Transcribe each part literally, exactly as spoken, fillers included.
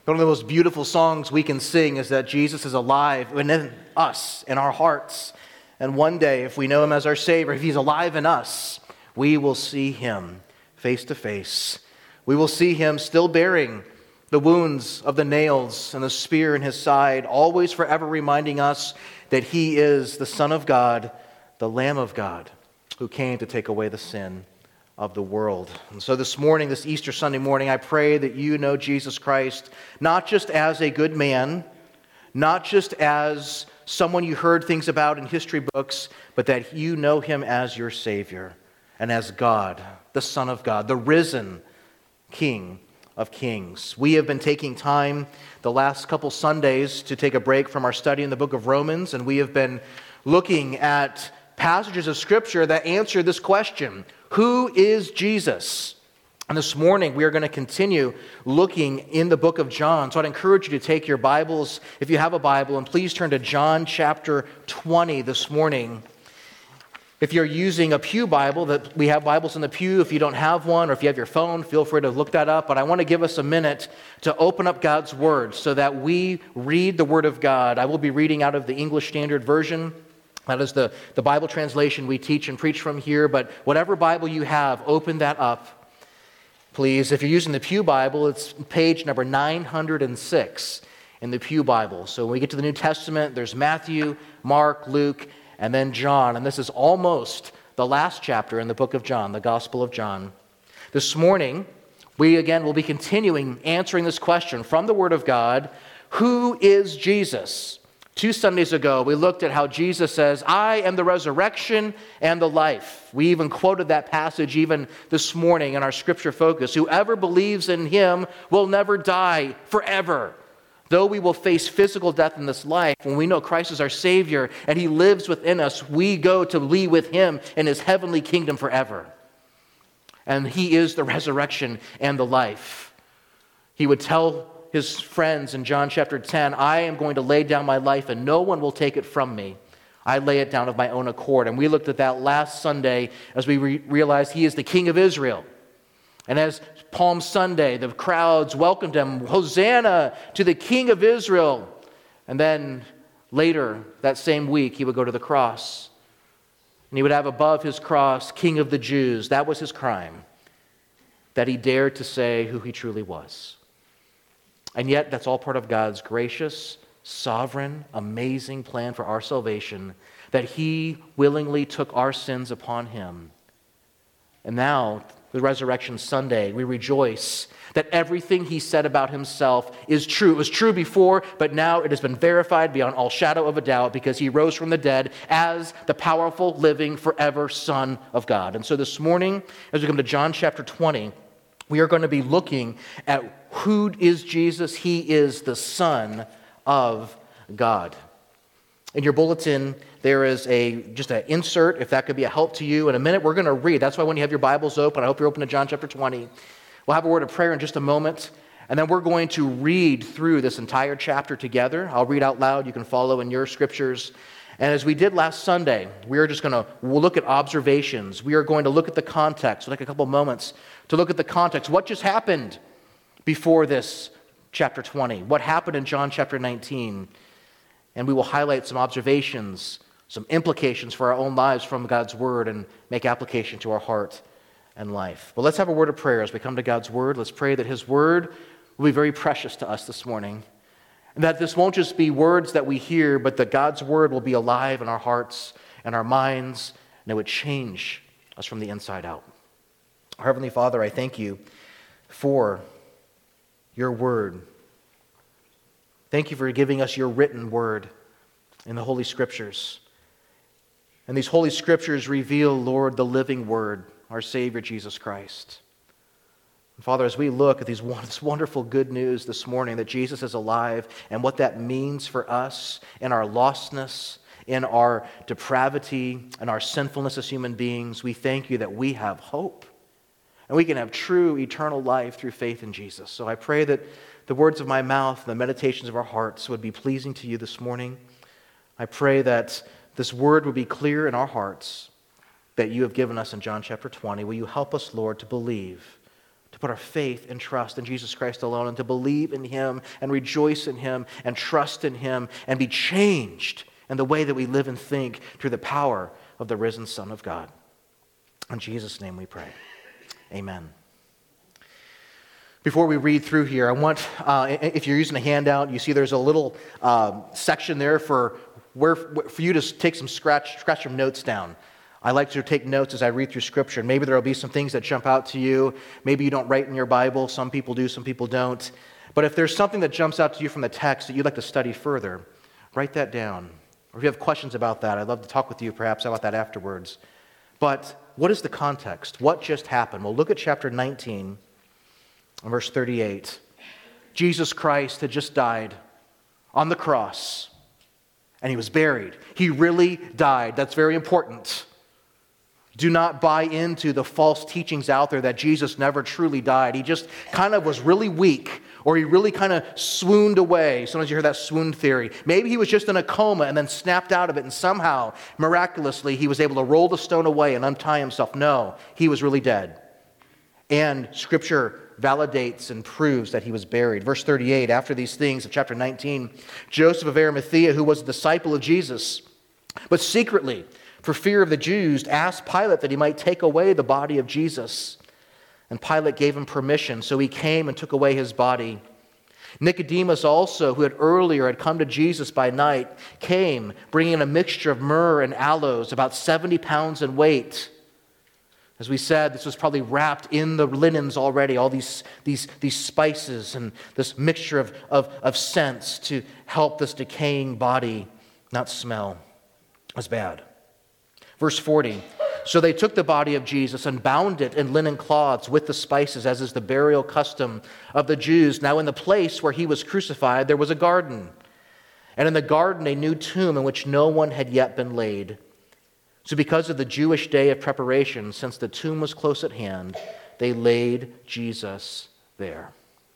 One of the most beautiful songs we can sing is that Jesus is alive within us, in our hearts. And one day, if we know him as our Savior, if he's alive in us, we will see him face to face. We will see him still bearing the wounds of the nails and the spear in his side, always forever reminding us that he is the Son of God, the Lamb of God, who came to take away the sin of the world. And so this morning, this Easter Sunday morning, I pray that you know Jesus Christ, not just as a good man, not just as someone you heard things about in history books, but that you know him as your Savior and as God, the Son of God, the risen King of Kings. We have been taking time the last couple Sundays to take a break from our study in the book of Romans, and we have been looking at passages of Scripture that answer this question: who is Jesus? And this morning we are going to continue looking in the book of John. So I'd encourage you to take your Bibles, if you have a Bible, and please turn to John chapter twenty this morning. If you're using a pew Bible, that we have Bibles in the pew. If you don't have one, or if you have your phone, feel free to look that up. But I want to give us a minute to open up God's Word so that we read the Word of God. I will be reading out of the English Standard Version. That is the, the Bible translation we teach and preach from here. But whatever Bible you have, open that up, please. If you're using the Pew Bible, it's page number nine hundred six in the Pew Bible. So when we get to the New Testament, there's Matthew, Mark, Luke, and then John. And this is almost the last chapter in the book of John, the Gospel of John. This morning, we again will be continuing answering this question from the Word of God: who is Jesus? Two Sundays ago, we looked at how Jesus says, I am the resurrection and the life. We even quoted that passage even this morning in our scripture focus. Whoever believes in him will never die forever. Though we will face physical death in this life, when we know Christ is our Savior and he lives within us, we go to be with him in his heavenly kingdom forever. And he is the resurrection and the life. He would tell his friends in John chapter ten, I am going to lay down my life and no one will take it from me. I lay it down of my own accord. And we looked at that last Sunday as we re- realized he is the King of Israel. And as Palm Sunday, the crowds welcomed him, Hosanna to the King of Israel. And then later that same week, he would go to the cross. And he would have above his cross, King of the Jews. That was his crime, that he dared to say who he truly was. And yet, that's all part of God's gracious, sovereign, amazing plan for our salvation, that he willingly took our sins upon him. And now, the Resurrection Sunday, we rejoice that everything he said about himself is true. It was true before, but now it has been verified beyond all shadow of a doubt because he rose from the dead as the powerful, living, forever Son of God. And so this morning, as we come to John chapter twenty, we are going to be looking at who is Jesus. He is the Son of God. In your bulletin, there is a just an insert, if that could be a help to you. In a minute, we're going to read. That's why when you have your Bibles open, I hope you're open to John chapter twenty. We'll have a word of prayer in just a moment, and then we're going to read through this entire chapter together. I'll read out loud. You can follow in your scriptures. And as we did last Sunday, we are just going to we'll look at observations. We are going to look at the context. We'll take a couple moments to look at the context. What just happened before this chapter twenty? What happened in John chapter nineteen? And we will highlight some observations, some implications for our own lives from God's Word and make application to our heart and life. But let's have a word of prayer as we come to God's Word. Let's pray that His Word will be very precious to us this morning. And that this won't just be words that we hear, but that God's Word will be alive in our hearts and our minds, and it would change us from the inside out. Our Heavenly Father, I thank you for your Word. Thank you for giving us your written Word in the Holy Scriptures. And these Holy Scriptures reveal, Lord, the living Word, our Savior, Jesus Christ. And Father, as we look at these, this wonderful good news this morning that Jesus is alive and what that means for us in our lostness, in our depravity, and our sinfulness as human beings, we thank you that we have hope. And we can have true eternal life through faith in Jesus. So I pray that the words of my mouth and the meditations of our hearts would be pleasing to you this morning. I pray that this word would be clear in our hearts that you have given us in John chapter twenty. Will you help us, Lord, to believe, to put our faith and trust in Jesus Christ alone, and to believe in him and rejoice in him and trust in him and be changed in the way that we live and think through the power of the risen Son of God. In Jesus' name we pray. Amen. Before we read through here, I want, uh, if you're using a handout, you see there's a little uh, section there for where for you to take some scratch, scratch some notes down. I like to take notes as I read through Scripture. Maybe there will be some things that jump out to you. Maybe you don't write in your Bible. Some people do, some people don't. But if there's something that jumps out to you from the text that you'd like to study further, write that down. Or if you have questions about that, I'd love to talk with you perhaps about that afterwards. But what is the context? What just happened? Well, look at chapter nineteen, verse thirty-eight. Jesus Christ had just died on the cross, and he was buried. He really died. That's very important. Do not buy into the false teachings out there that Jesus never truly died. He just kind of was really weak, or he really kind of swooned away. Sometimes you hear that swoon theory. Maybe he was just in a coma and then snapped out of it, and somehow, miraculously, he was able to roll the stone away and untie himself. No, he was really dead. And Scripture validates and proves that he was buried. Verse thirty-eight, after these things of chapter nineteen, Joseph of Arimathea, who was a disciple of Jesus, but secretly, for fear of the Jews, asked Pilate that he might take away the body of Jesus. And Pilate gave him permission, so he came and took away his body. Nicodemus also, who had earlier had come to Jesus by night, came, bringing a mixture of myrrh and aloes, about seventy pounds in weight. As we said, this was probably wrapped in the linens already, all these, these, these spices and this mixture of, of, of scents to help this decaying body not smell as bad. Verse forty, so they took the body of Jesus and bound it in linen cloths with the spices, as is the burial custom of the Jews. Now in the place where he was crucified, there was a garden, and in the garden a new tomb in which no one had yet been laid. So because of the Jewish day of preparation, since the tomb was close at hand, they laid Jesus there.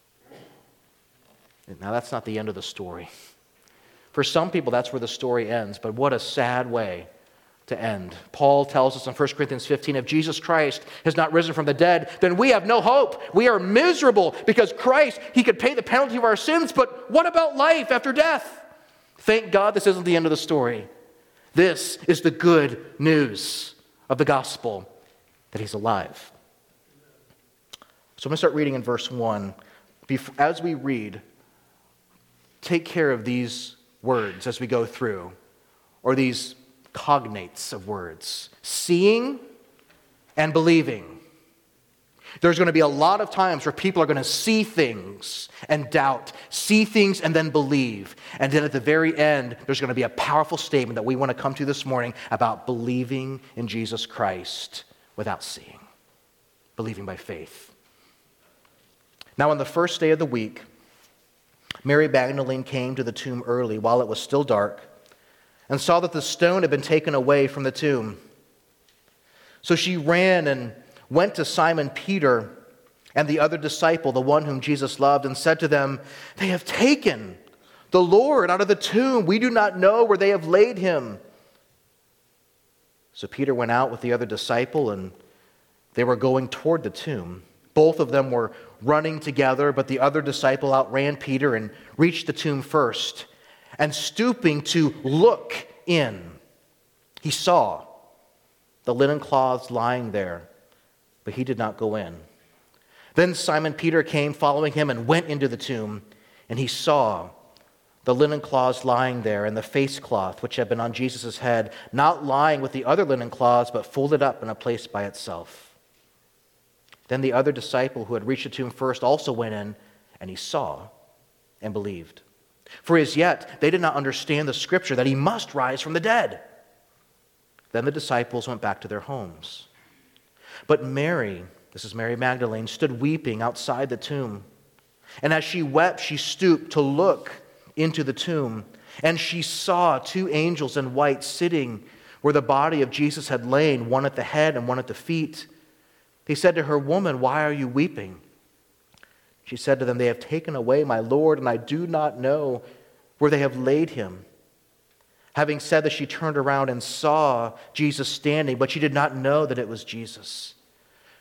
Now that's not the end of the story. For some people, that's where the story ends, but what a sad way to end. Paul tells us in First Corinthians fifteen, if Jesus Christ has not risen from the dead, then we have no hope. We are miserable because Christ, he could pay the penalty of our sins, but what about life after death? Thank God this isn't the end of the story. This is the good news of the gospel, that he's alive. So I'm going to start reading in verse one. As we read, take care of these words as we go through, or these cognates of words: seeing and believing. There's going to be a lot of times where people are going to see things and doubt, see things and then believe. And then at the very end, there's going to be a powerful statement that we want to come to this morning about believing in Jesus Christ without seeing, believing by faith. Now, on the first day of the week, Mary Magdalene came to the tomb early while it was still dark, and saw that the stone had been taken away from the tomb. So she ran and went to Simon Peter and the other disciple, the one whom Jesus loved, and said to them, they have taken the Lord out of the tomb. We do not know where they have laid him. So Peter went out with the other disciple, and they were going toward the tomb. Both of them were running together, but the other disciple outran Peter and reached the tomb first. And stooping to look in, he saw the linen cloths lying there, but he did not go in. Then Simon Peter came following him and went into the tomb, and he saw the linen cloths lying there, and the face cloth which had been on Jesus' head, not lying with the other linen cloths, but folded up in a place by itself. Then the other disciple who had reached the tomb first also went in, and he saw and believed. For as yet they did not understand the scripture that he must rise from the dead. Then the disciples went back to their homes. But Mary, this is Mary Magdalene, stood weeping outside the tomb. And as she wept, she stooped to look into the tomb. And she saw two angels in white sitting where the body of Jesus had lain, one at the head and one at the feet. They said to her, "Woman, why are you weeping?" She said to them, "They have taken away my Lord, and I do not know where they have laid him." Having said this, she turned around and saw Jesus standing, but she did not know that it was Jesus.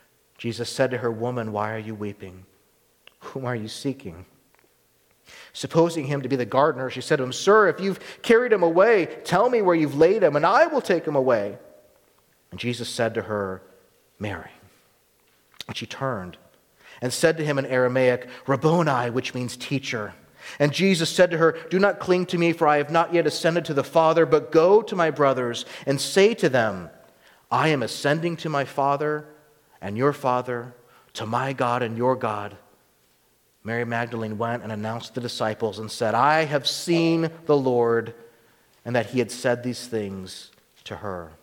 Jesus said to her, "Woman, why are you weeping? Whom are you seeking?" Supposing him to be the gardener, she said to him, "Sir, if you've carried him away, tell me where you've laid him, and I will take him away." And Jesus said to her, "Mary." And she turned and said to him in Aramaic, "Rabboni," which means teacher. And Jesus said to her, "Do not cling to me, for I have not yet ascended to the Father, but go to my brothers and say to them, I am ascending to my Father and your Father, to my God and your God." Mary Magdalene went and announced to the disciples and said, "I have seen the Lord," and that he had said these things to her.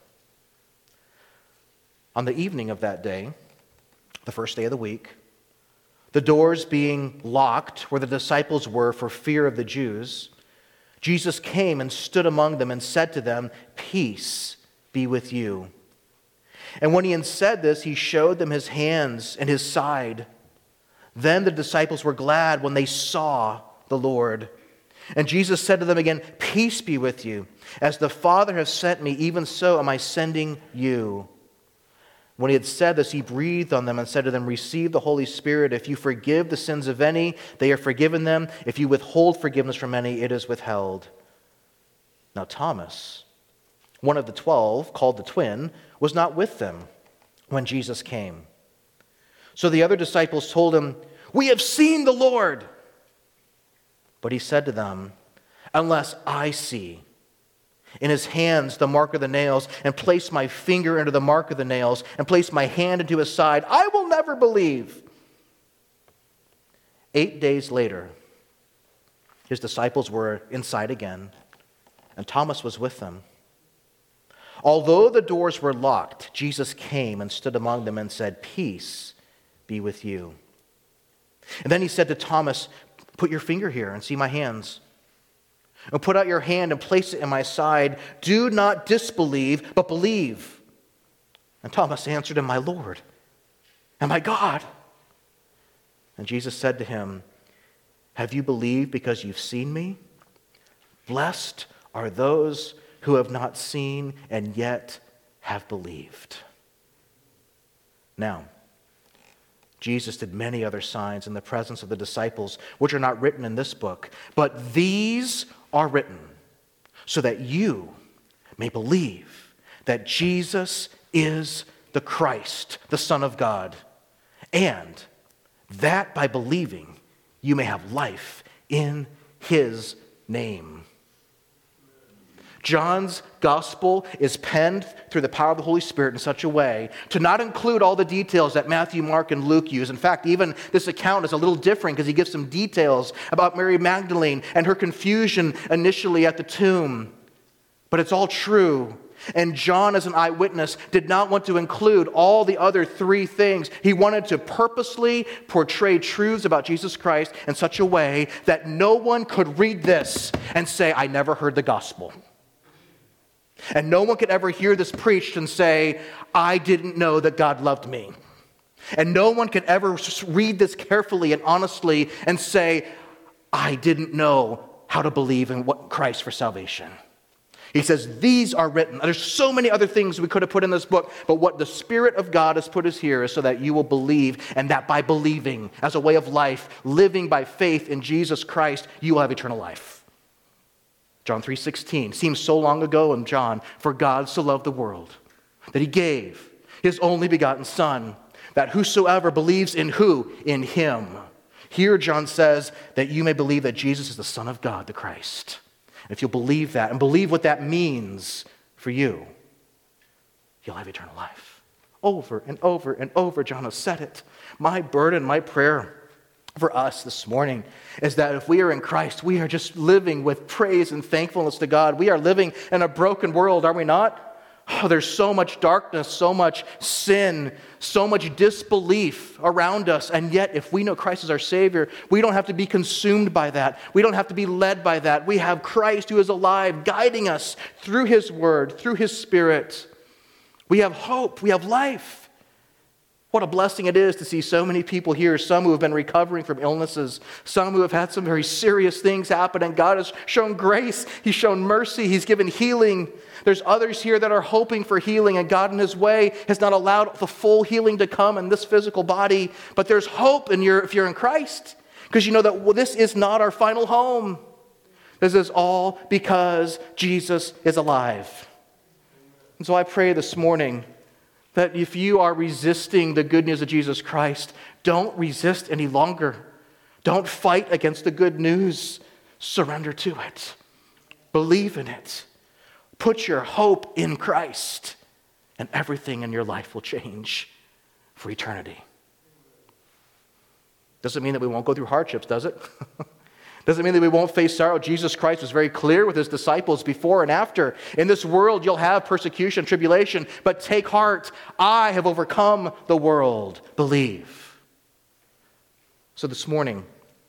On the evening of that day, the first day of the week, the doors being locked where the disciples were for fear of the Jews, Jesus came and stood among them and said to them, "Peace be with you." And when he had said this, he showed them his hands and his side. Then the disciples were glad when they saw the Lord. And Jesus said to them again, "Peace be with you. As the Father has sent me, even so am I sending you." When he had said this, he breathed on them and said to them, "Receive the Holy Spirit. If you forgive the sins of any, they are forgiven them. If you withhold forgiveness from any, it is withheld." Now Thomas, one of the twelve, called the twin, was not with them when Jesus came. So the other disciples told him, "We have seen the Lord." But he said to them, "Unless I see in his hands the mark of the nails, and place my finger into the mark of the nails, and place my hand into his side, I will never believe." Eight days later, his disciples were inside again, and Thomas was with them. Although the doors were locked, Jesus came and stood among them and said, "Peace be with you." And then he said to Thomas, "Put your finger here and see my hands. And put out your hand and place it in my side. Do not disbelieve, but believe." And Thomas answered him, "My Lord and my God." And Jesus said to him, "Have you believed because you've seen me? Blessed are those who have not seen and yet have believed." Now, Jesus did many other signs in the presence of the disciples, which are not written in this book, but these are written so that you may believe that Jesus is the Christ, the Son of God, and that by believing you may have life in his name. John's gospel is penned through the power of the Holy Spirit in such a way to not include all the details that Matthew, Mark, and Luke use. In fact, even this account is a little different because he gives some details about Mary Magdalene and her confusion initially at the tomb. But it's all true. And John, as an eyewitness, did not want to include all the other three things. He wanted to purposely portray truths about Jesus Christ in such a way that no one could read this and say, "I never heard the gospel." And no one could ever hear this preached and say, "I didn't know that God loved me." And no one could ever read this carefully and honestly and say, "I didn't know how to believe in what Christ for salvation." He says, these are written. There's so many other things we could have put in this book, but what the Spirit of God has put us here is so that you will believe, and that by believing as a way of life, living by faith in Jesus Christ, you will have eternal life. John three sixteen seems so long ago in John, "For God so loved the world that he gave his only begotten Son, that whosoever believes in who? In him." Here John says that you may believe that Jesus is the Son of God, the Christ. And if you'll believe that and believe what that means for you, you'll have eternal life. Over and over and over, John has said it. My burden, my prayer for us this morning is that if we are in Christ, we are just living with praise and thankfulness to God. We are living in a broken world, are we not? Oh, there's so much darkness, so much sin, so much disbelief around us. And yet, if we know Christ is our Savior, we don't have to be consumed by that. We don't have to be led by that. We have Christ who is alive, guiding us through his word, through his Spirit. We have hope. We have life. What a blessing it is to see so many people here, some who have been recovering from illnesses, some who have had some very serious things happen, and God has shown grace, He's shown mercy, He's given healing. There's others here that are hoping for healing, and God in His way has not allowed the full healing to come in this physical body, but there's hope in your, if you're in Christ, because you know that well, this is not our final home. This is all because Jesus is alive. And so I pray this morning that if you are resisting the good news of Jesus Christ, don't resist any longer. Don't fight against the good news. Surrender to it. Believe in it. Put your hope in Christ, and everything in your life will change for eternity. Doesn't mean that we won't go through hardships, does it? Doesn't mean that we won't face sorrow. Jesus Christ was very clear with His disciples before and after. In this world, you'll have persecution, tribulation, but take heart. I have overcome the world. Believe. So this morning,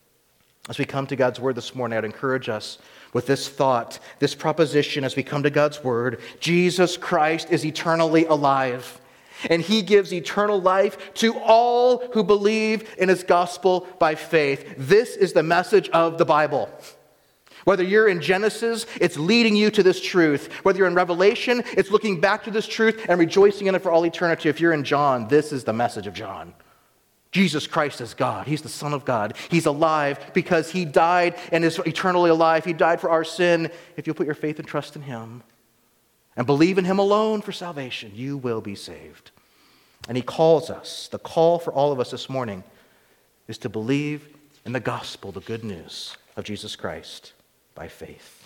as we come to God's Word this morning, I'd encourage us with this thought, this proposition as we come to God's Word. Jesus Christ is eternally alive. And He gives eternal life to all who believe in His gospel by faith. This is the message of the Bible. Whether you're in Genesis, it's leading you to this truth. Whether you're in Revelation, it's looking back to this truth and rejoicing in it for all eternity. If you're in John, this is the message of John. Jesus Christ is God. He's the Son of God. He's alive because He died and is eternally alive. He died for our sin. If you'll put your faith and trust in Him and believe in Him alone for salvation, you will be saved. And He calls us, the call for all of us this morning is to believe in the gospel, the good news of Jesus Christ by faith.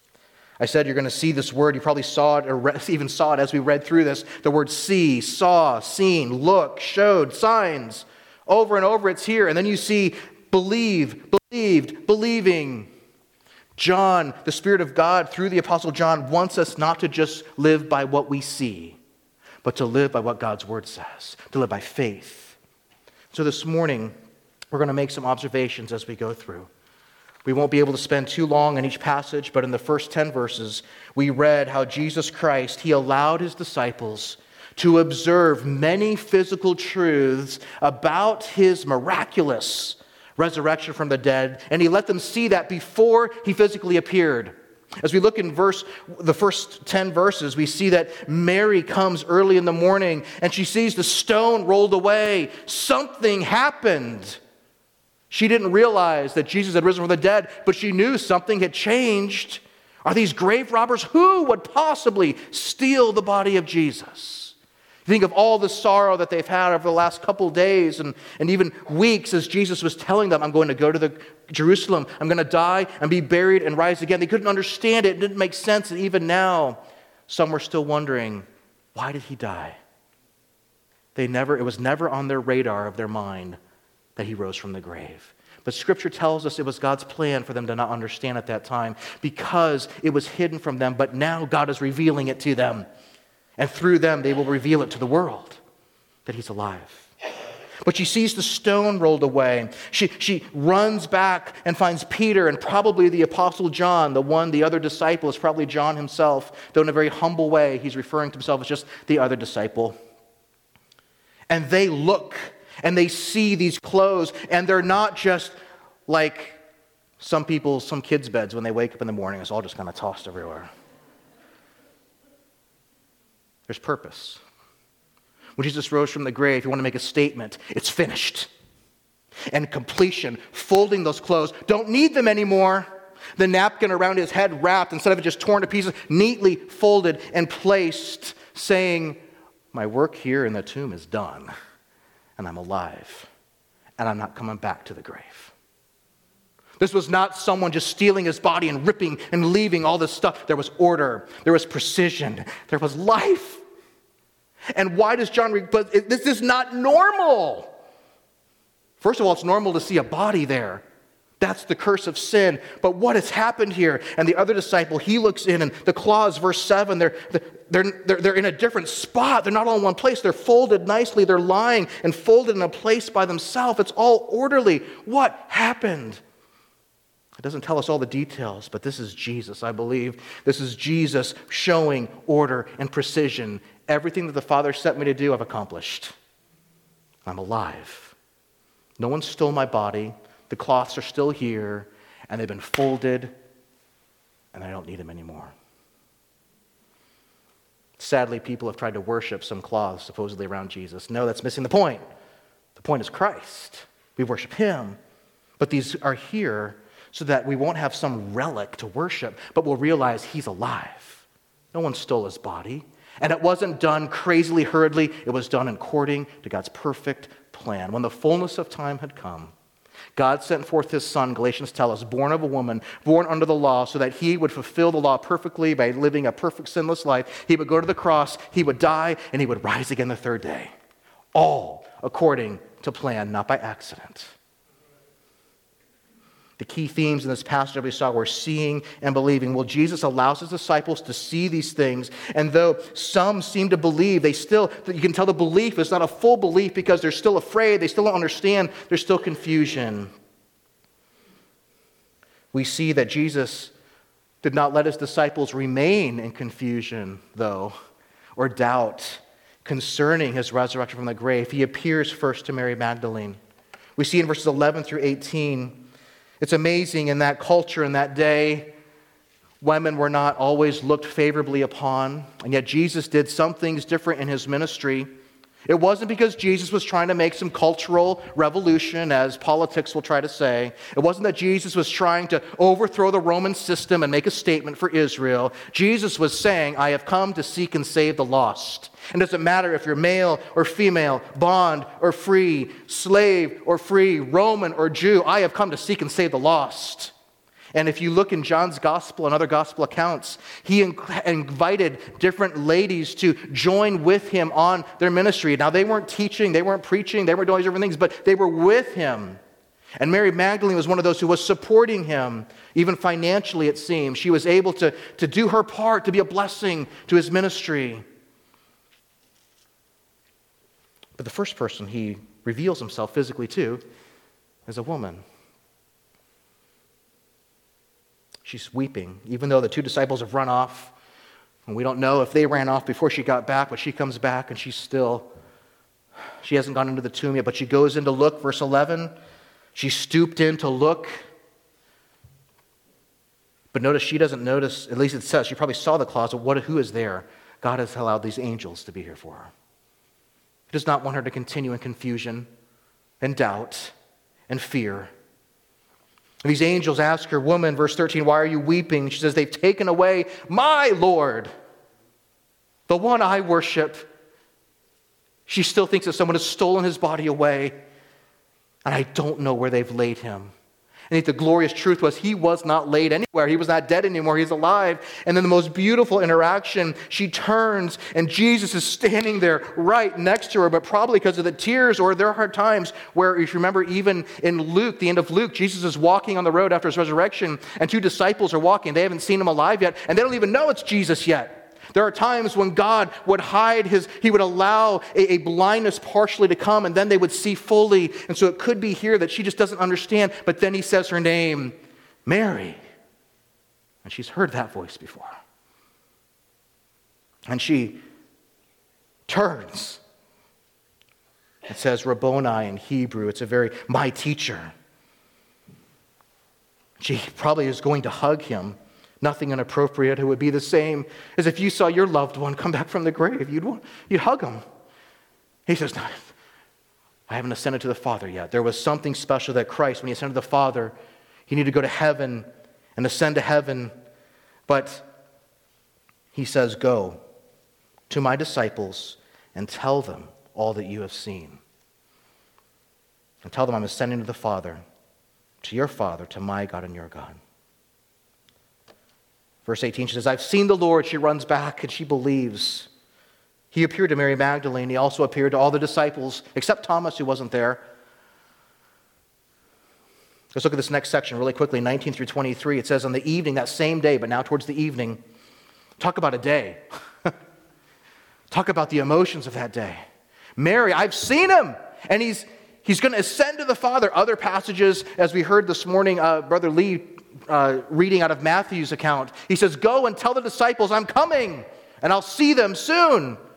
I said you're going to see this word. You probably saw it or even saw it as we read through this. The word see, saw, seen, look, showed, signs. Over and over it's here. And then you see believe, believed, believing. John, the Spirit of God, through the Apostle John, wants us not to just live by what we see, but to live by what God's Word says, to live by faith. So this morning, we're going to make some observations as we go through. We won't be able to spend too long in each passage, but in the first ten verses, we read how Jesus Christ, He allowed His disciples to observe many physical truths about His miraculous resurrection from the dead, and He let them see that before He physically appeared. As we look in verse, the first ten verses, we see that Mary comes early in the morning and she sees the stone rolled away. Something happened. She didn't realize that Jesus had risen from the dead, but she knew something had changed. Are these grave robbers? Who would possibly steal the body of Jesus? Think of all the sorrow that they've had over the last couple days and, and even weeks as Jesus was telling them, I'm going to go to the Jerusalem, I'm going to die and be buried and rise again. They couldn't understand it. It didn't make sense. And even now, some were still wondering, why did He die? They never, it was never on their radar of their mind that He rose from the grave. But Scripture tells us it was God's plan for them to not understand at that time because it was hidden from them, but now God is revealing it to them. And through them, they will reveal it to the world that He's alive. But she sees the stone rolled away. She, she runs back and finds Peter and probably the Apostle John, the one, the other disciple is probably John himself, though in a very humble way, he's referring to himself as just the other disciple. And they look and they see these clothes, and they're not just like some people, some kids' beds when they wake up in the morning. It's all just kind of tossed everywhere. There's purpose. When Jesus rose from the grave, He wanted to make a statement. It's finished. And completion, folding those clothes, don't need them anymore. The napkin around His head wrapped, instead of it just torn to pieces, neatly folded and placed, saying, my work here in the tomb is done, and I'm alive, and I'm not coming back to the grave. This was not someone just stealing His body and ripping and leaving all this stuff. There was order. There was precision. There was life. And why does John read? But this is not normal. First of all, it's normal to see a body there. That's the curse of sin. But what has happened here? And the other disciple, he looks in, and the claws, verse seven, they're, they're, they're, they're in a different spot. They're not all in one place. They're folded nicely. They're lying and folded in a place by themselves. It's all orderly. What happened? It doesn't tell us all the details, but this is Jesus, I believe. This is Jesus showing order and precision. Everything that the Father sent me to do, I've accomplished. I'm alive. No one stole my body. The cloths are still here, and they've been folded, and I don't need them anymore. Sadly, people have tried to worship some cloths supposedly around Jesus. No, that's missing the point. The point is Christ. We worship him. But these are here so that we won't have some relic to worship, but we'll realize he's alive. No one stole his body. And it wasn't done crazily, hurriedly. It was done according to God's perfect plan. When the fullness of time had come, God sent forth his son, Galatians tell us, born of a woman, born under the law, so that he would fulfill the law perfectly by living a perfect, sinless life. He would go to the cross, he would die, and he would rise again the third day. All according to plan, not by accident. The key themes in this passage that we saw were seeing and believing. Well, Jesus allows his disciples to see these things, and though some seem to believe, they still, you can tell the belief is not a full belief because they're still afraid, they still don't understand, there's still confusion. We see that Jesus did not let his disciples remain in confusion, though, or doubt concerning his resurrection from the grave. He appears first to Mary Magdalene. We see in verses eleven through eighteen, it's amazing in that culture, in that day, women were not always looked favorably upon, and yet Jesus did some things different in his ministry. It wasn't because Jesus was trying to make some cultural revolution, as politics will try to say. It wasn't that Jesus was trying to overthrow the Roman system and make a statement for Israel. Jesus was saying, I have come to seek and save the lost. And it doesn't matter if you're male or female, bond or free, slave or free, Roman or Jew, I have come to seek and save the lost. And if you look in John's gospel and other gospel accounts, he invited different ladies to join with him on their ministry. Now, they weren't teaching, they weren't preaching, they weren't doing these different things, but they were with him. And Mary Magdalene was one of those who was supporting him, even financially, it seems. She was able to, to do her part, to be a blessing to his ministry. But the first person he reveals himself physically to is a woman. She's weeping, even though the two disciples have run off. And we don't know if they ran off before she got back, but she comes back and she's still, she hasn't gone into the tomb yet, but she goes in to look, verse eleven. She stooped in to look. But notice she doesn't notice, at least it says, she probably saw the closet. What, who is there? God has allowed these angels to be here for her. He does not want her to continue in confusion and doubt and fear. And these angels ask her, woman, verse thirteen, why are you weeping? She says, they've taken away my Lord, the one I worship. She still thinks that someone has stolen his body away, and I don't know where they've laid him. And the glorious truth was he was not laid anywhere. He was not dead anymore. He's alive. And then the most beautiful interaction, she turns and Jesus is standing there right next to her, but probably because of the tears, or there are times where, if you remember, even in Luke, the end of Luke, Jesus is walking on the road after his resurrection and two disciples are walking. They haven't seen him alive yet, and they don't even know it's Jesus yet. There are times when God would hide his, he would allow a, a blindness partially to come, and then they would see fully. And so it could be here that she just doesn't understand, but then he says her name, Mary. And she's heard that voice before. And she turns. It says Rabboni in Hebrew. It's a very, my teacher. She probably is going to hug him. Nothing inappropriate. It would be the same as if you saw your loved one come back from the grave. You'd want, you'd hug him. He says, no, I haven't ascended to the Father yet. There was something special that Christ, when he ascended to the Father, he needed to go to heaven and ascend to heaven. But he says, go to my disciples and tell them all that you have seen. And tell them I'm ascending to the Father, to your Father, to my God and your God. Verse eighteen, she says, I've seen the Lord. She runs back and she believes. He appeared to Mary Magdalene. He also appeared to all the disciples, except Thomas, who wasn't there. Let's look at this next section really quickly, nineteen through twenty-three. It says, on the evening, that same day, but now towards the evening, talk about a day. Talk about the emotions of that day. Mary, I've seen him, and he's he's going to ascend to the Father. Other passages, as we heard this morning, uh, Brother Lee uh, reading out of Matthew's account, he says, go and tell the disciples I'm coming, and I'll see them soon.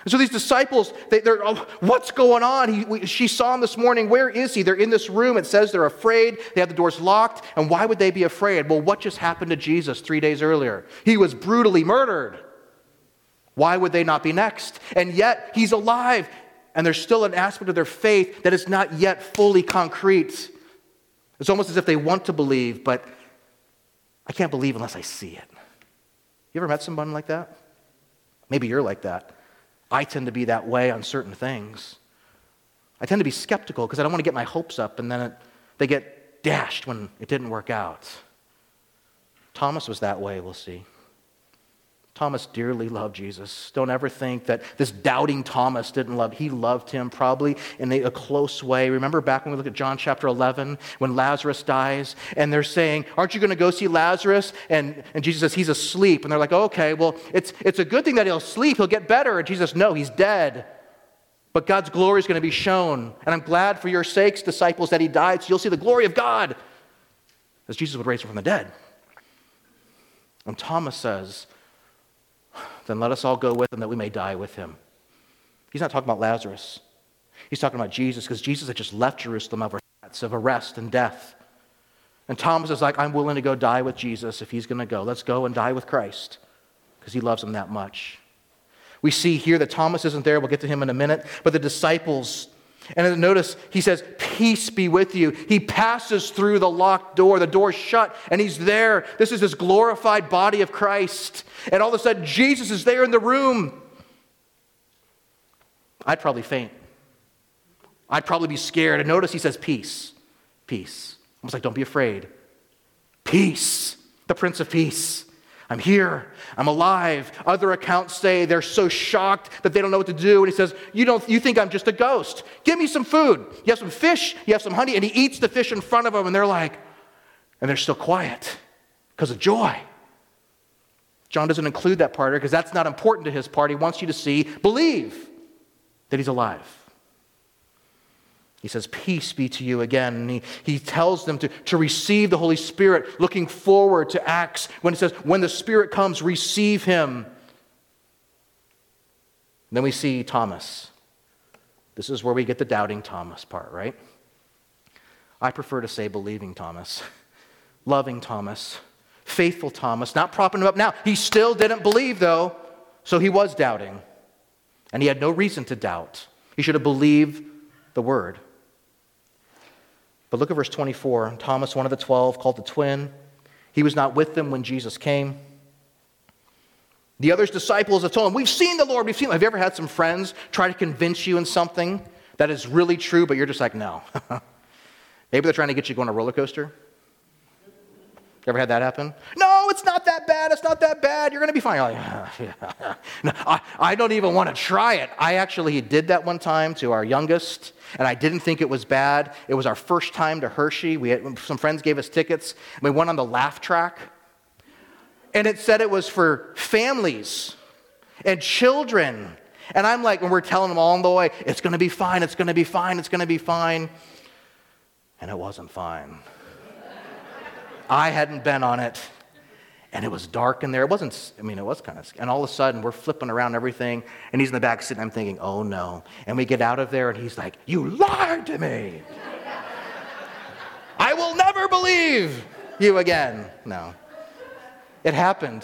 And so these disciples, they, they're, oh, what's going on? He, we, she saw him this morning. Where is he? They're in this room. It says they're afraid. They have the doors locked. And why would they be afraid? Well, what just happened to Jesus three days earlier? He was brutally murdered. Why would they not be next? And yet, he's alive. And there's still an aspect of their faith that is not yet fully concrete. It's almost as if they want to believe, but I can't believe unless I see it. You ever met someone like that? Maybe you're like that. I tend to be that way on certain things. I tend to be skeptical because I don't want to get my hopes up and then it, they get dashed when it didn't work out. Thomas was that way, we'll see. Thomas dearly loved Jesus. Don't ever think that this doubting Thomas didn't love. He loved him probably in a, a close way. Remember back when we look at John chapter eleven, when Lazarus dies, and they're saying, aren't you going to go see Lazarus? And, and Jesus says, he's asleep. And they're like, okay, well, it's, it's a good thing that he'll sleep. He'll get better. And Jesus, no, he's dead. But God's glory is going to be shown. And I'm glad for your sakes, disciples, that he died, so you'll see the glory of God, as Jesus would raise him from the dead. And Thomas says, then let us all go with him that we may die with him. He's not talking about Lazarus. He's talking about Jesus, because Jesus had just left Jerusalem over threats of arrest and death. And Thomas is like, I'm willing to go die with Jesus if he's going to go. Let's go and die with Christ, because he loves him that much. We see here that Thomas isn't there. We'll get to him in a minute. But the disciples, and notice he says, peace be with you. He passes through the locked door. The door's shut, and he's there. This is his glorified body of Christ. And all of a sudden, Jesus is there in the room. I'd probably faint. I'd probably be scared. And notice he says, peace, peace. Almost like, don't be afraid. Peace, the Prince of Peace. I'm here. I'm alive. Other accounts say they're so shocked that they don't know what to do. And he says, you don't, you think I'm just a ghost. Give me some food. You have some fish. You have some honey. And he eats the fish in front of them. And they're like, and they're still quiet because of joy. John doesn't include that part because that's not important to his part. He wants you to see, believe that he's alive. He says, peace be to you again. And he, he tells them to, to receive the Holy Spirit, looking forward to Acts when it says, when the Spirit comes, receive him. And then we see Thomas. This is where we get the doubting Thomas part, right? I prefer to say believing Thomas, loving Thomas, faithful Thomas, not propping him up now. He still didn't believe, though, so he was doubting. And he had no reason to doubt. He should have believed the word. But look at verse twenty-four. Thomas, one of the twelve, called the twin. He was not with them when Jesus came. The other disciples have told him, we've seen the Lord, we've seen him. Have you ever had some friends try to convince you in something that is really true, but you're just like, no? Maybe they're trying to get you to go on a roller coaster. You ever had that happen? No, it's not that bad. It's not that bad. You're going to be fine. You're like, ah, yeah. No, I, I don't even want to try it. I actually did that one time to our youngest, and I didn't think it was bad. It was our first time to Hershey. We had, some friends gave us tickets. And we went on the laugh track, and it said it was for families and children. And I'm like, and we're telling them all on the way, it's going to be fine. It's going to be fine. It's going to be fine. And it wasn't fine. I hadn't been on it, and it was dark in there. It wasn't, I mean, it was kind of, and all of a sudden, we're flipping around everything, and he's in the back sitting, I'm thinking, oh no. And we get out of there, and he's like, you lied to me. I will never believe you again. No. It happened.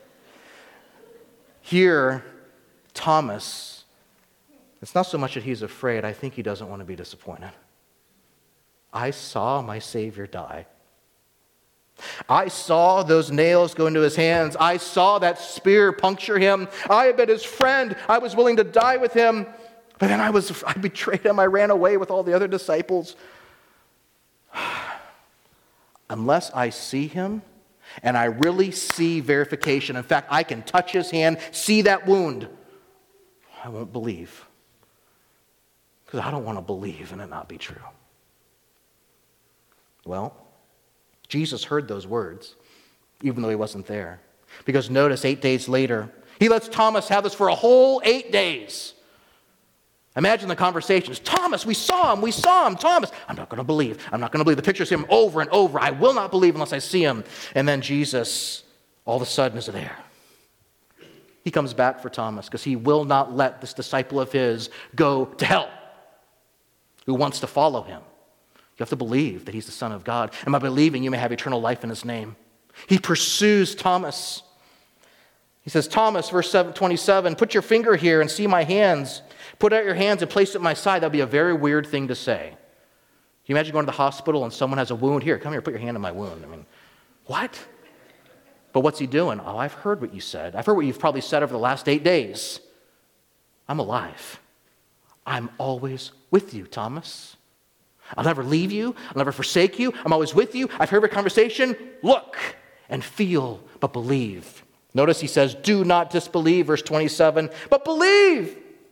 Here, Thomas, it's not so much that he's afraid, I think he doesn't want to be disappointed. I saw my Savior die. I saw those nails go into his hands. I saw that spear puncture him. I had been his friend. I was willing to die with him. But then I was, I betrayed him. I ran away with all the other disciples. Unless I see him and I really see verification, in fact, I can touch his hand, see that wound, I won't believe. Because I don't want to believe and it not be true. Well, Jesus heard those words, even though he wasn't there. Because notice, eight days later, he lets Thomas have this for a whole eight days. Imagine the conversations. Thomas, we saw him, we saw him, Thomas. I'm not going to believe. I'm not going to believe. The pictures of him over and over. I will not believe unless I see him. And then Jesus, all of a sudden, is there. He comes back for Thomas because he will not let this disciple of his go to hell who wants to follow him. You have to believe that he's the Son of God. And by believing, you may have eternal life in his name. He pursues Thomas. He says, Thomas, verse twenty-seven, put your finger here and see my hands. Put out your hands and place it at my side. That would be a very weird thing to say. Can you imagine going to the hospital and someone has a wound? Here, come here, put your hand in my wound. I mean, what? But what's he doing? Oh, I've heard what you said. I've heard what you've probably said over the last eight days. I'm alive. I'm always with you, Thomas. I'll never leave you. I'll never forsake you. I'm always with you. I've heard your conversation. Look and feel, but believe. Notice he says, do not disbelieve, verse twenty-seven, but believe.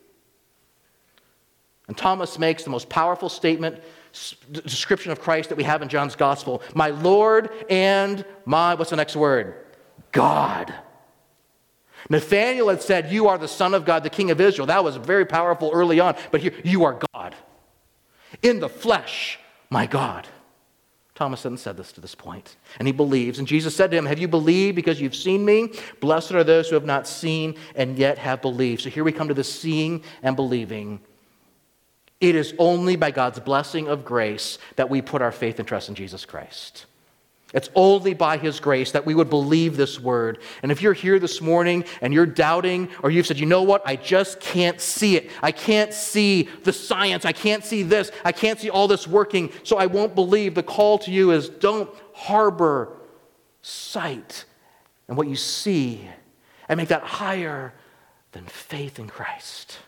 And Thomas makes the most powerful statement, description of Christ that we have in John's gospel. My Lord and my, what's the next word? God. Nathanael had said, you are the Son of God, the King of Israel. That was very powerful early on. But here, you are God. In the flesh, my God. Thomas hadn't said this to this point. And he believes. And Jesus said to him, have you believed because you've seen me? Blessed are those who have not seen and yet have believed. So here we come to the seeing and believing. It is only by God's blessing of grace that we put our faith and trust in Jesus Christ. It's only by his grace that we would believe this word. And if you're here this morning and you're doubting, or you've said, you know what, I just can't see it. I can't see the science. I can't see this. I can't see all this working, so I won't believe. The call to you is don't harbor sight and what you see and make that higher than faith in Christ.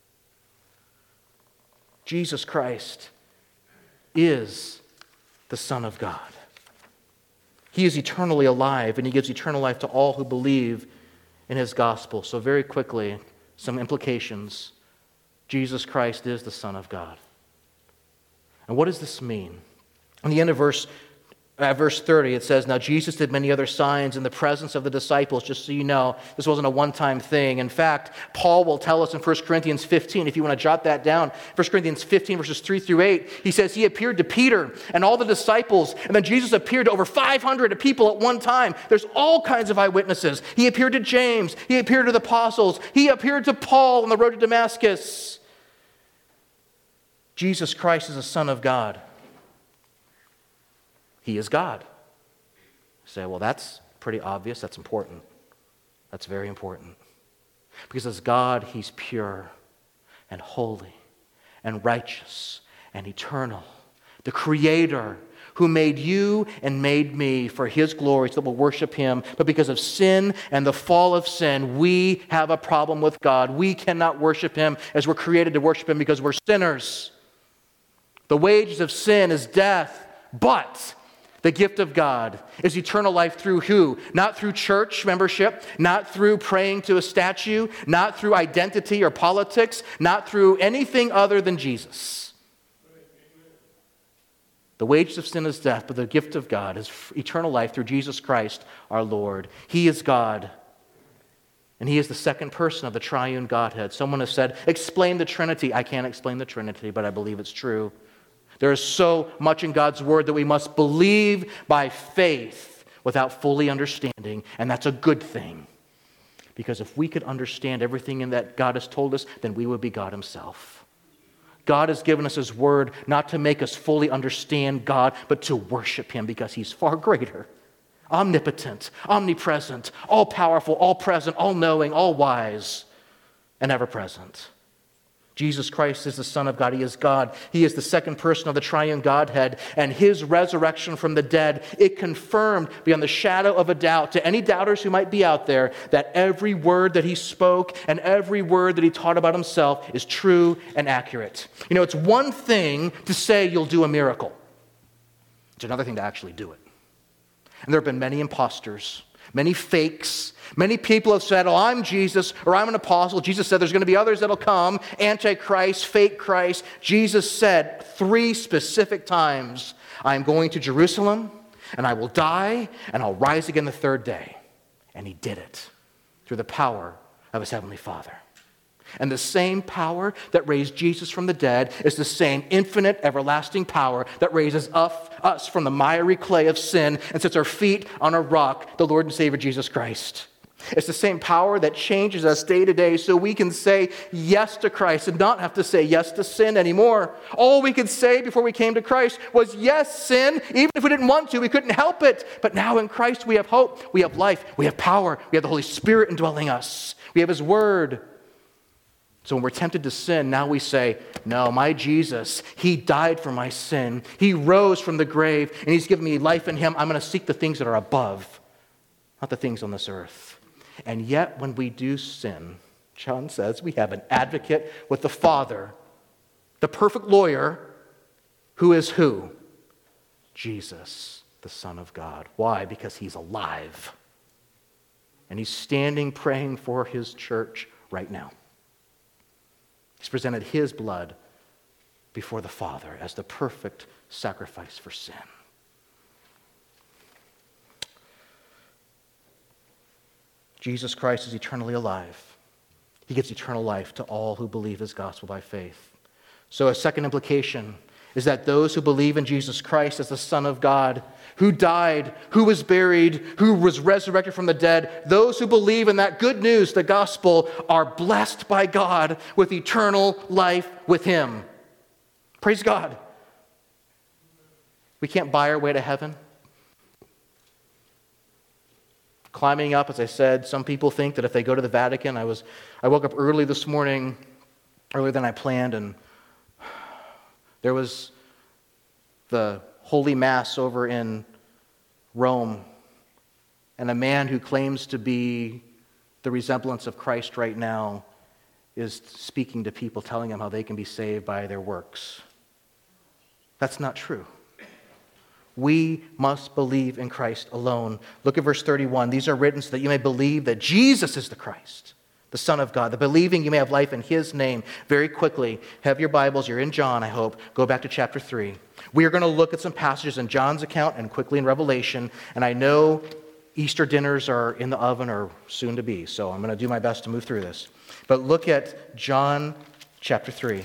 Jesus Christ is the Son of God. He is eternally alive, and he gives eternal life to all who believe in his gospel. So very quickly, some implications. Jesus Christ is the Son of God. And what does this mean? In the end of verse Uh, verse thirty, it says, now Jesus did many other signs in the presence of the disciples, just so you know, this wasn't a one-time thing. In fact, Paul will tell us in First Corinthians fifteen, if you want to jot that down, First Corinthians fifteen, verses three through eight, he says he appeared to Peter and all the disciples, and then Jesus appeared to over five hundred people at one time. There's all kinds of eyewitnesses. He appeared to James. He appeared to the apostles. He appeared to Paul on the road to Damascus. Jesus Christ is the Son of God. He is God. You say, well, that's pretty obvious. That's important. That's very important. Because as God, he's pure and holy and righteous and eternal. The Creator who made you and made me for his glory so that we'll worship him. But because of sin and the fall of sin, we have a problem with God. We cannot worship him as we're created to worship him because we're sinners. The wages of sin is death, but the gift of God is eternal life through who? Not through church membership, not through praying to a statue, not through identity or politics, not through anything other than Jesus. The wages of sin is death, but the gift of God is eternal life through Jesus Christ our Lord. He is God, and he is the second person of the triune Godhead. Someone has said, explain the Trinity. I can't explain the Trinity, but I believe it's true. There is so much in God's word that we must believe by faith without fully understanding, and that's a good thing. Because if we could understand everything in that God has told us, then we would be God himself. God has given us his word not to make us fully understand God, but to worship him because he's far greater, omnipotent, omnipresent, all-powerful, all-present, all-knowing, all-wise, and ever-present. Jesus Christ is the Son of God. He is God. He is the second person of the triune Godhead. And his resurrection from the dead, it confirmed beyond the shadow of a doubt to any doubters who might be out there that every word that he spoke and every word that he taught about himself is true and accurate. You know, it's one thing to say you'll do a miracle. It's another thing to actually do it. And there have been many imposters, many fakes. Many people have said, oh, I'm Jesus, or I'm an apostle. Jesus said there's going to be others that'll come, Antichrist, fake Christ. Jesus said three specific times, I'm going to Jerusalem, and I will die, and I'll rise again the third day. And he did it through the power of his heavenly Father. And the same power that raised Jesus from the dead is the same infinite, everlasting power that raises us from the miry clay of sin and sets our feet on a rock, the Lord and Savior Jesus Christ. It's the same power that changes us day to day so we can say yes to Christ and not have to say yes to sin anymore. All we could say before we came to Christ was yes, sin. Even if we didn't want to, we couldn't help it. But now in Christ we have hope, we have life, we have power, we have the Holy Spirit indwelling us. We have His Word. So when we're tempted to sin, now we say, no, my Jesus, He died for my sin. He rose from the grave, and He's given me life in Him. I'm going to seek the things that are above, not the things on this earth. And yet, when we do sin, John says we have an advocate with the Father, the perfect lawyer, who is who? Jesus, the Son of God. Why? Because He's alive. And He's standing praying for His church right now. He's presented His blood before the Father as the perfect sacrifice for sin. Jesus Christ is eternally alive. He gives eternal life to all who believe His gospel by faith. So a second implication is that those who believe in Jesus Christ as the Son of God, who died, who was buried, who was resurrected from the dead, those who believe in that good news, the gospel, are blessed by God with eternal life with Him. Praise God. We can't buy our way to heaven. Climbing up, as I said, some people think that if they go to the Vatican, I was, I woke up early this morning, earlier than I planned, and there was the Holy Mass over in Rome, and a man who claims to be the resemblance of Christ right now is speaking to people, telling them how they can be saved by their works. That's not true. We must believe in Christ alone. Look at verse thirty-one. These are written so that you may believe that Jesus is the Christ, the Son of God. The believing you may have life in His name. Very quickly, have your Bibles. You're in John, I hope. Go back to chapter three. We are going to look at some passages in John's account and quickly in Revelation. And I know Easter dinners are in the oven or soon to be, so I'm going to do my best to move through this. But look at John chapter three.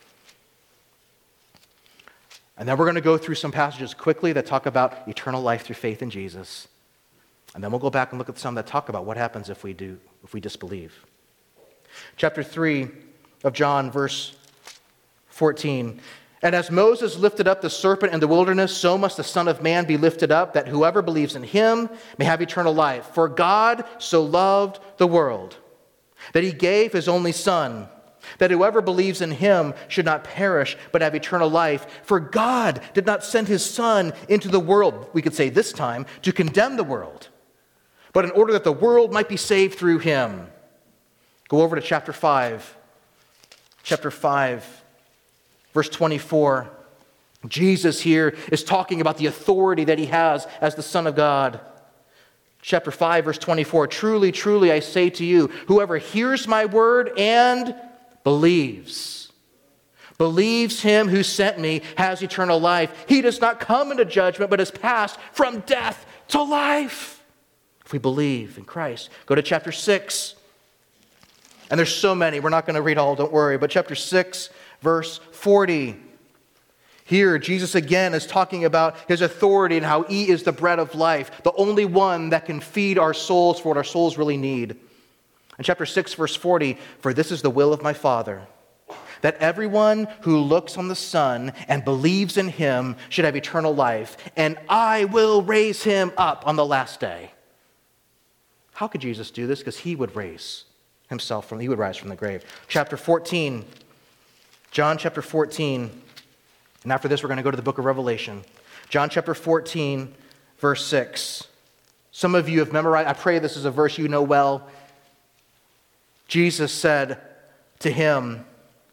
And then we're going to go through some passages quickly that talk about eternal life through faith in Jesus. And then we'll go back and look at some that talk about what happens if we do, if we disbelieve. Chapter three of John, verse fourteen. And as Moses lifted up the serpent in the wilderness, so must the Son of Man be lifted up, that whoever believes in Him may have eternal life. For God so loved the world that He gave His only Son, that whoever believes in Him should not perish, but have eternal life. For God did not send His Son into the world, we could say this time, to condemn the world, but in order that the world might be saved through Him. Go over to chapter five. Chapter five, verse twenty-four. Jesus here is talking about the authority that He has as the Son of God. Chapter five, verse twenty-four. Truly, truly, I say to you, whoever hears my word and believes, believes Him who sent me, has eternal life. He does not come into judgment, but has passed from death to life. If we believe in Christ. Go to chapter six. And there's so many. We're not going to read all, don't worry. But chapter six, verse forty. Here, Jesus again is talking about His authority and how He is the bread of life, the only one that can feed our souls for what our souls really need. In chapter six, verse forty, for this is the will of my Father, that everyone who looks on the Son and believes in Him should have eternal life, and I will raise him up on the last day. How could Jesus do this? Because He would raise Himself from, He would rise from the grave. Chapter fourteen, John chapter fourteen, and after this we're going to go to the book of Revelation. John chapter fourteen, verse six. Some of you have memorized, I pray this is a verse you know well. Jesus said to him,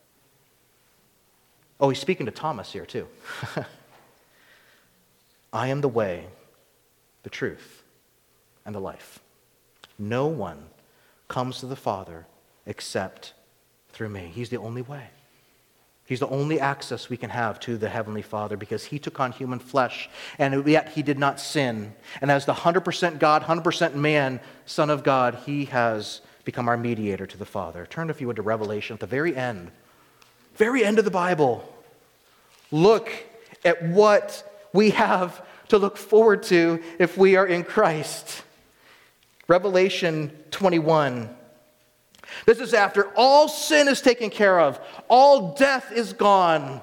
oh, He's speaking to Thomas here too. I am the way, the truth, and the life. No one comes to the Father except through me. He's the only way. He's the only access we can have to the Heavenly Father because He took on human flesh and yet He did not sin. And as the one hundred percent God, one hundred percent man, Son of God, He has become our mediator to the Father. Turn, if you would, to Revelation at the very end. Very end of the Bible. Look at what we have to look forward to if we are in Christ. Revelation twenty-one. This is after all sin is taken care of, all death is gone.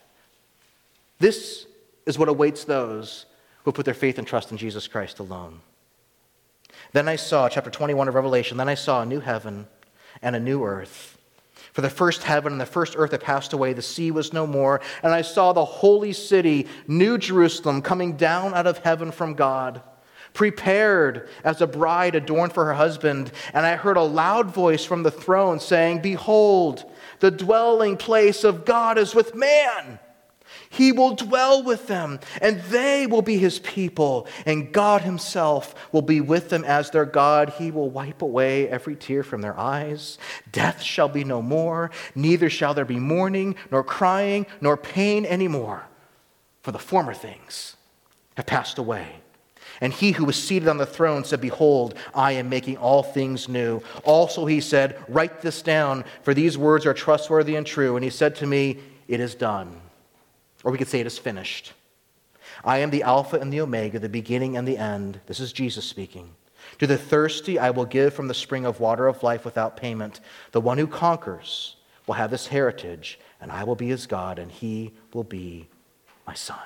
This is what awaits those who put their faith and trust in Jesus Christ alone. Then I saw, chapter twenty-one of Revelation, then I saw a new heaven and a new earth. For the first heaven and the first earth had passed away, the sea was no more. And I saw the holy city, New Jerusalem, coming down out of heaven from God, prepared as a bride adorned for her husband. And I heard a loud voice from the throne saying, "Behold, the dwelling place of God is with man. He will dwell with them, and they will be his people, and God himself will be with them as their God. He will wipe away every tear from their eyes. Death shall be no more, neither shall there be mourning, nor crying, nor pain anymore, for the former things have passed away." And he who was seated on the throne said, "Behold, I am making all things new." Also he said, "Write this down, for these words are trustworthy and true." And he said to me, "It is done." Or we could say it is finished. "I am the Alpha and the Omega, the beginning and the end." This is Jesus speaking. "To the thirsty I will give from the spring of water of life without payment. The one who conquers will have this heritage, and I will be his God, and he will be my son."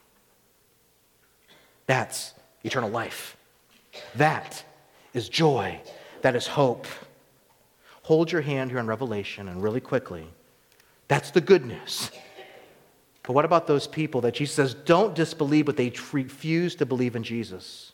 That's eternal life. That is joy. That is hope. Hold your hand here in Revelation, and really quickly, that's the good news. But what about those people that Jesus says don't disbelieve, but they refuse to believe in Jesus?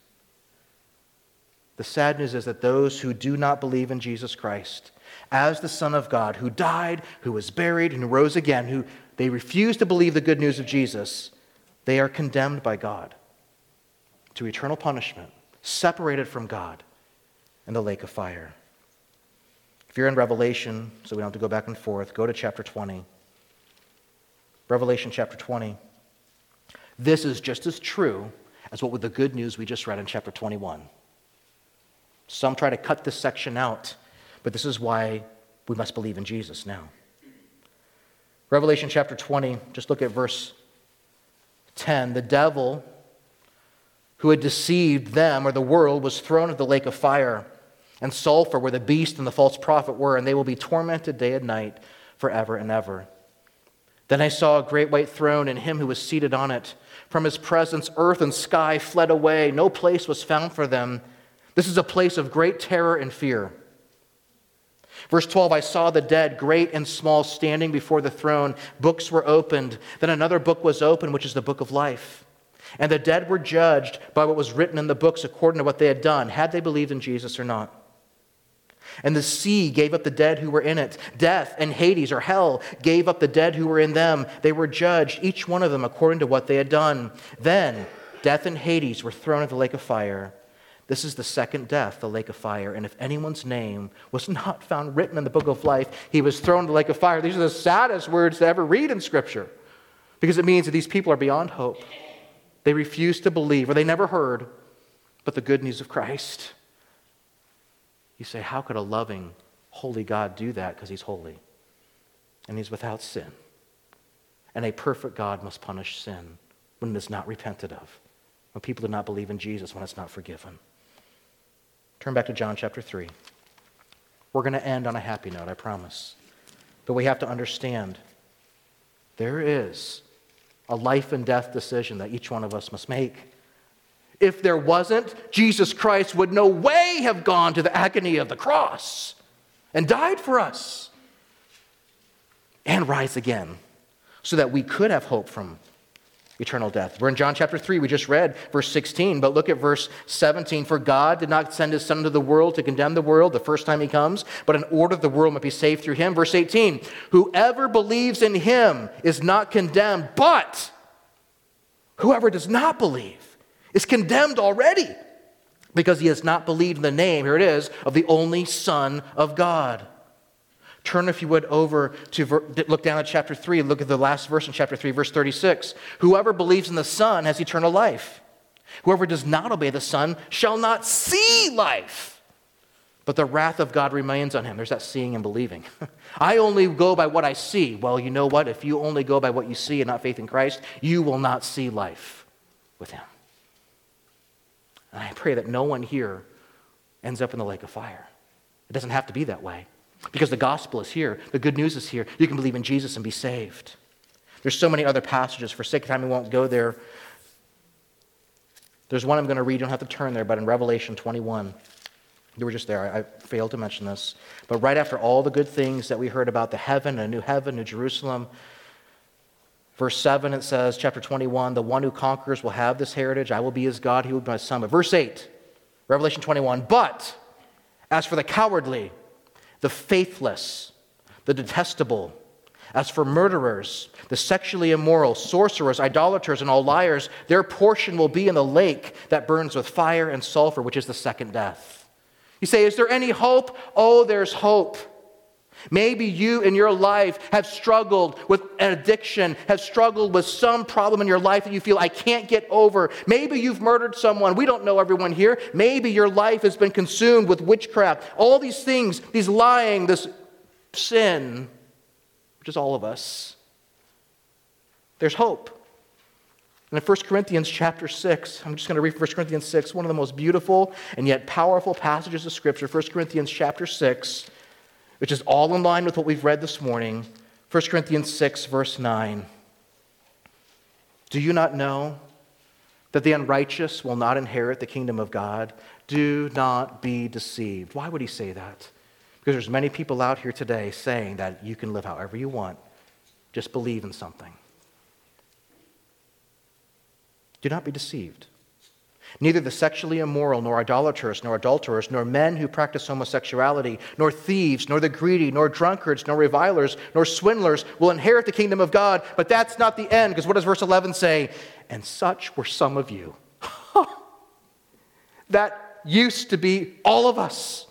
The sad news is that those who do not believe in Jesus Christ as the Son of God, who died, who was buried, and who rose again, who they refuse to believe the good news of Jesus, they are condemned by God to eternal punishment, separated from God in the lake of fire. If you're in Revelation, so we don't have to go back and forth, go to chapter twenty. Revelation chapter twenty. This is just as true as what with the good news we just read in chapter twenty-one. Some try to cut this section out, but this is why we must believe in Jesus now. Revelation chapter twenty, just look at verse ten. "The devil who had deceived them," or the world, "was thrown into the lake of fire and sulfur, where the beast and the false prophet were, and they will be tormented day and night forever and ever. Then I saw a great white throne and him who was seated on it. From his presence, earth and sky fled away. No place was found for them. This is a place of great terror and fear." Verse twelve, "I saw the dead, great and small, standing before the throne. Books were opened. Then another book was opened, which is the book of life. And the dead were judged by what was written in the books according to what they had done, had they believed in Jesus or not. And the sea gave up the dead who were in it. Death and Hades, or hell, gave up the dead who were in them. They were judged, each one of them according to what they had done. Then death and Hades were thrown into the lake of fire. This is the second death, the lake of fire. And if anyone's name was not found written in the book of life, he was thrown into the lake of fire." These are the saddest words to ever read in Scripture, because it means that these people are beyond hope. They refuse to believe, or they never heard, but the good news of Christ. You say, how could a loving, holy God do that? Because he's holy, and he's without sin. And a perfect God must punish sin when it is not repented of, when people do not believe in Jesus, when it's not forgiven. Turn back to John chapter three. We're going to end on a happy note, I promise. But we have to understand there is a life and death decision that each one of us must make. If there wasn't, Jesus Christ would no way have gone to the agony of the cross and died for us and rise again so that we could have hope from eternal death. We're in John chapter three. We just read verse sixteen, but look at verse seventeen. "For God did not send his Son into the world to condemn the world the first time he comes, but in order the world might be saved through him." Verse eighteen, "Whoever believes in him is not condemned, but whoever does not believe is condemned already, because he has not believed in the name," here it is, "of the only Son of God." Turn, if you would, over to look down at chapter three. Look at the last verse in chapter three, verse thirty-six. "Whoever believes in the Son has eternal life. Whoever does not obey the Son shall not see life, but the wrath of God remains on him." There's that seeing and believing. I only go by what I see. Well, you know what? If you only go by what you see and not faith in Christ, you will not see life with him. And I pray that no one here ends up in the lake of fire. It doesn't have to be that way because the gospel is here. The good news is here. You can believe in Jesus and be saved. There's so many other passages. For sake of time, we won't go there. There's one I'm going to read. You don't have to turn there, but in Revelation twenty-one, you were just there. I failed to mention this. But right after all the good things that we heard about the heaven, a new heaven, New Jerusalem, verse seven, it says, chapter twenty-one, the one who conquers will have this heritage. I will be his God. He will be my son. But verse eight, Revelation twenty-one, but as for the cowardly, the faithless, the detestable, as for murderers, the sexually immoral, sorcerers, idolaters, and all liars, their portion will be in the lake that burns with fire and sulfur, which is the second death. You say, is there any hope? Oh, there's hope. Maybe you in your life have struggled with an addiction, have struggled with some problem in your life that you feel, I can't get over. Maybe you've murdered someone. We don't know everyone here. Maybe your life has been consumed with witchcraft. All these things, these lying, this sin, which is all of us. There's hope. And in First Corinthians chapter six, I'm just going to read First Corinthians six, one of the most beautiful and yet powerful passages of Scripture. First Corinthians chapter six, which is all in line with what we've read this morning. First Corinthians six, verse nine. Do you not know that the unrighteous will not inherit the kingdom of God? Do not be deceived. Why would he say that? Because there's many people out here today saying that you can live however you want. Just believe in something. Do not be deceived. Neither the sexually immoral, nor idolaters, nor adulterers, nor men who practice homosexuality, nor thieves, nor the greedy, nor drunkards, nor revilers, nor swindlers will inherit the kingdom of God. But that's not the end, because what does verse eleven say? And such were some of you. That used to be all of us.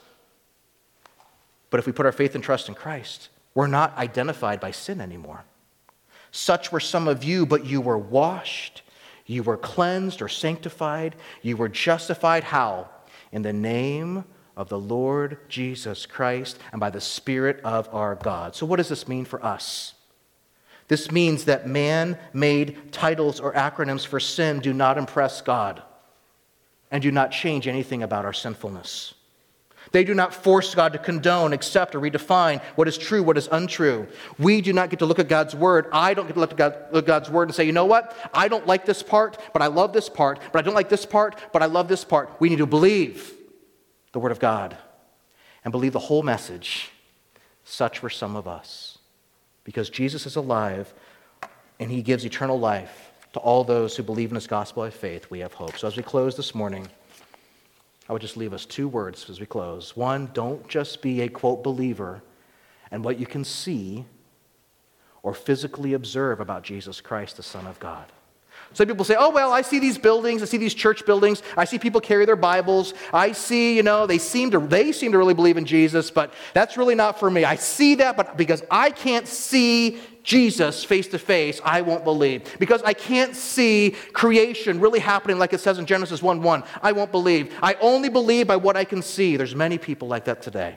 But if we put our faith and trust in Christ, we're not identified by sin anymore. Such were some of you, but you were washed, you were cleansed or sanctified, you were justified. How? In the name of the Lord Jesus Christ and by the Spirit of our God. So what does this mean for us? This means that man-made titles or acronyms for sin do not impress God and do not change anything about our sinfulness. They do not force God to condone, accept, or redefine what is true, what is untrue. We do not get to look at God's word. I don't get to look at, God, look at God's word and say, you know what? I don't like this part, but I love this part. But I don't like this part, but I love this part. We need to believe the word of God and believe the whole message. Such were some of us. Because Jesus is alive and he gives eternal life to all those who believe in his gospel by faith, we have hope. So as we close this morning, I would just leave us two words as we close. One, don't just be a, quote, believer and what you can see or physically observe about Jesus Christ, the Son of God. Some people say, oh, well, I see these buildings, I see these church buildings, I see people carry their Bibles, I see, you know, they seem to they seem to really believe in Jesus, but that's really not for me. I see that, but because I can't see Jesus face to face, I won't believe. Because I can't see creation really happening like it says in Genesis one one, I won't believe. I only believe by what I can see. There's many people like that today.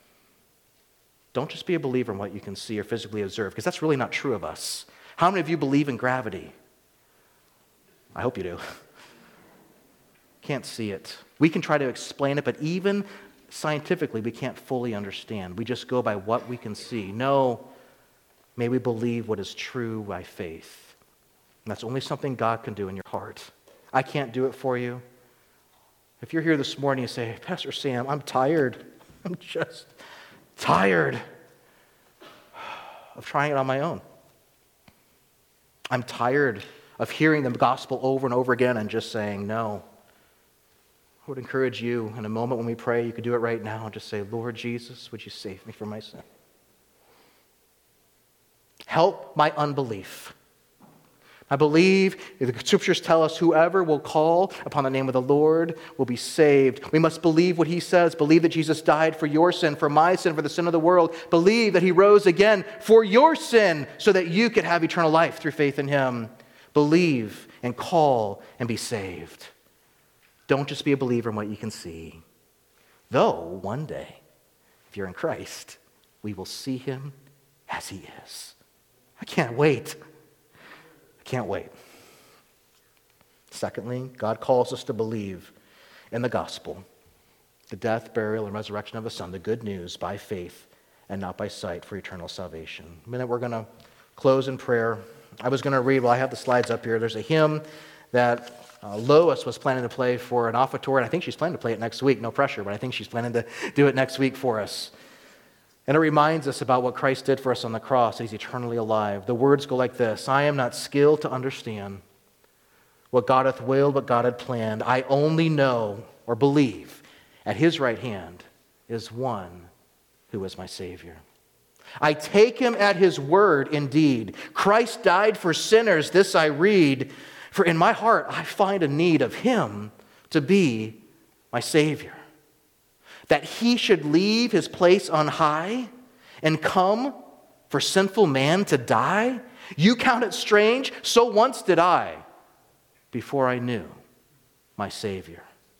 Don't just be a believer in what you can see or physically observe, because that's really not true of us. How many of you believe in gravity? I hope you do. Can't see it. We can try to explain it, but even scientifically, we can't fully understand. We just go by what we can see. No, may we believe what is true by faith. And that's only something God can do in your heart. I can't do it for you. If you're here this morning and say, Pastor Sam, I'm tired. I'm just tired of trying it on my own. I'm tired of hearing the gospel over and over again and just saying no. I would encourage you in a moment when we pray, you could do it right now and just say, Lord Jesus, would you save me from my sin? Help my unbelief. I believe the scriptures tell us whoever will call upon the name of the Lord will be saved. We must believe what he says. Believe that Jesus died for your sin, for my sin, for the sin of the world. Believe that he rose again for your sin so that you could have eternal life through faith in him. Believe and call and be saved. Don't just be a believer in what you can see. Though one day, if you're in Christ, we will see him as he is. I can't wait. I can't wait. Secondly, God calls us to believe in the gospel the death, burial, and resurrection of his Son, the good news by faith and not by sight for eternal salvation. In a minute, we're going to close in prayer. I was going to read, well, I have the slides up here. There's a hymn that uh, Lois was planning to play for an offertory, and I think she's planning to play it next week. No pressure, but I think she's planning to do it next week for us. And it reminds us about what Christ did for us on the cross. He's eternally alive. The words go like this: I am not skilled to understand what God hath willed, what God had planned. I only know or believe at his right hand is one who is my Savior. I take him at his word indeed. Christ died for sinners, this I read. For in my heart I find a need of him to be my Savior. That he should leave his place on high and come for sinful man to die? You count it strange? So once did I, before I knew my Savior.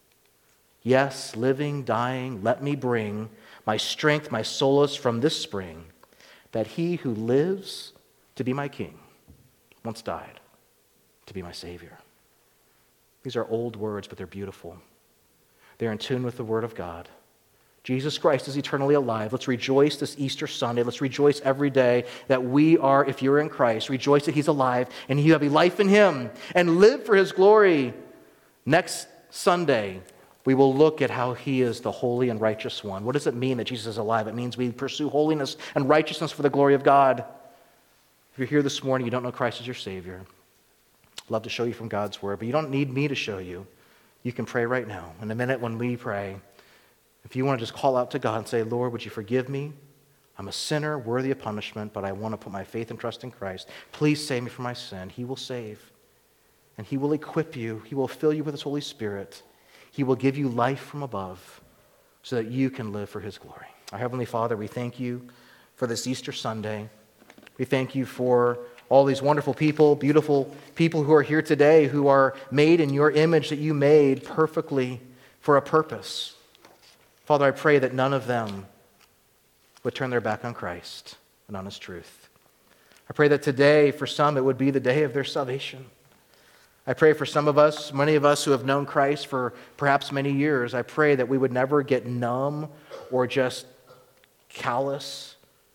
Yes, living, dying, let me bring my strength, my solace from this spring, that he who lives to be my King once died to be my Savior. These are old words, but they're beautiful. They're in tune with the Word of God. Jesus Christ is eternally alive. Let's rejoice this Easter Sunday. Let's rejoice every day that we are, if you're in Christ, rejoice that he's alive and you have a life in him and live for his glory. Next Sunday, we will look at how he is the holy and righteous one. What does it mean that Jesus is alive? It means we pursue holiness and righteousness for the glory of God. If you're here this morning, you don't know Christ as your Savior, I'd love to show you from God's Word, but you don't need me to show you. You can pray right now. In a minute when we pray, if you want to just call out to God and say, Lord, would you forgive me? I'm a sinner, worthy of punishment, but I want to put my faith and trust in Christ. Please save me from my sin. He will save, and he will equip you. He will fill you with his Holy Spirit. He will give you life from above so that you can live for his glory. Our Heavenly Father, we thank you for this Easter Sunday. We thank you for all these wonderful people, beautiful people who are here today, who are made in your image that you made perfectly for a purpose. Father, I pray that none of them would turn their back on Christ and on his truth. I pray that today, for some, it would be the day of their salvation. I pray for some of us, many of us who have known Christ for perhaps many years, I pray that we would never get numb or just callous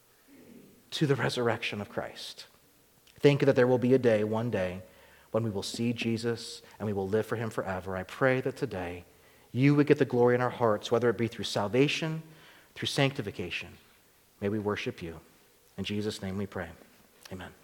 to the resurrection of Christ. Think that there will be a day, one day, when we will see Jesus and we will live for him forever. I pray that today you would get the glory in our hearts, whether it be through salvation, through sanctification. May we worship you. In Jesus' name we pray. Amen.